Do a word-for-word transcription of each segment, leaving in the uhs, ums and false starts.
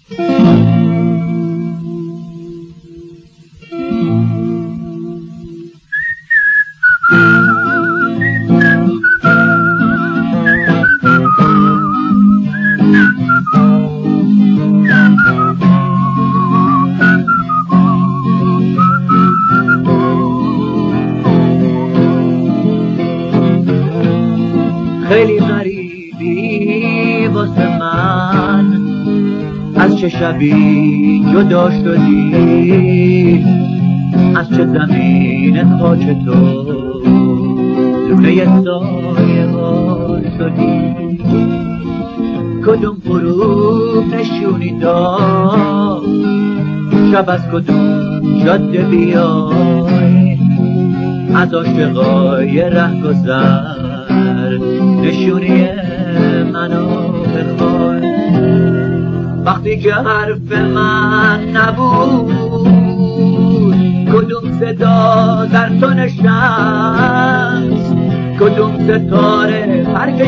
خیلی غریبی واسه من، از چه شبی جدا شدی، از چه زمین خاک تو لونه سایه ها شدی. کدوم غروب نشونی داد، شب از کدوم جاده بیای، از عاشقای رهگذر نشونی منو بخوای. وقتی که حرف من نبود، کدوم صدا در تو نشست، کدوم ستاره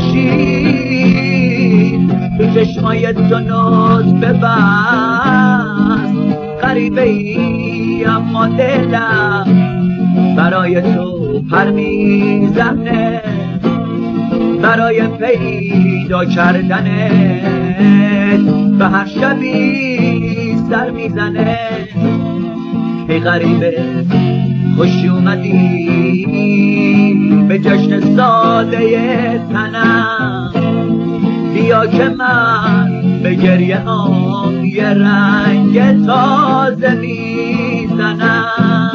پرکشید تو چشمای تو ناز ببست. غریبه ای اما دلم برای تو پر میزنه، برای پیدا کردنت به هر شبی سر میزنه. ای غریبه خوش اومدی به جشن ساده تنم، بیا که من به گریه هام یه رنگ تازه میزنم.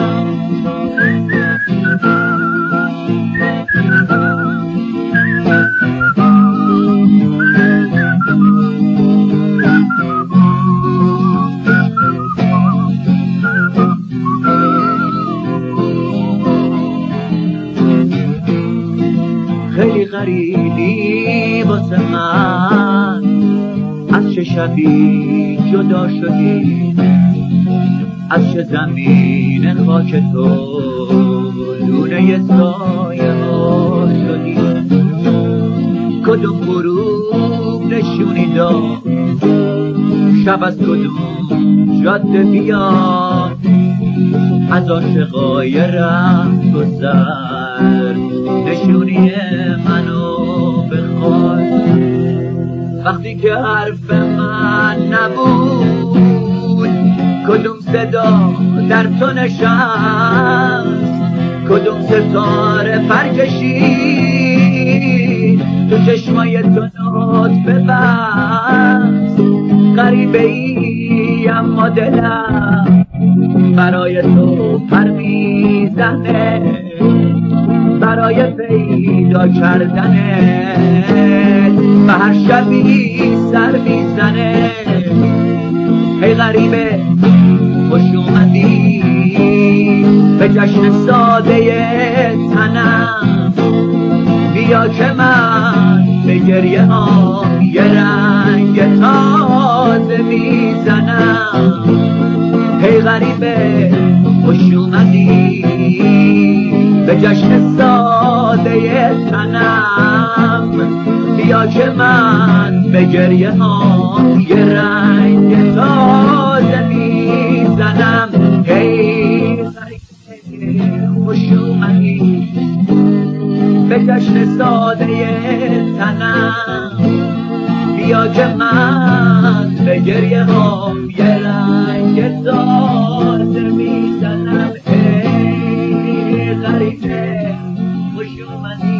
خیلی غریبی واسه من، از چه شبی جدا شدی، از چه زمین خاک تو لونه سایه ها شدی. کدوم غروب نشونی داد، شب از کدوم جاده بیاد، از عاشقای رهگذر نشونی منو بخوای. وقتی که حرف من نبود، کدوم صدا در تو نشست، کدوم ستاره پرکشید تو چشمای تو ناز ببست. غریبه ای اما دلم برای تو پر میزنه، برای پیدا کردنت به هر شبی سر میزنه. ای غریبه خوش اومدی به جشن ساده تنم، بیا که من به گریه ها یه رنگ تازه میزنم. ای غریبه خوش اومدی به جشن ساده تنم، بیا که من به گریه ها یه رنگ تازه میزنم. ای غریبه خوش اومدی به جشن ساده تنم، بیا که من به گریه ها یه رنگ تازه میزنم. ای غریبه خوش اومدی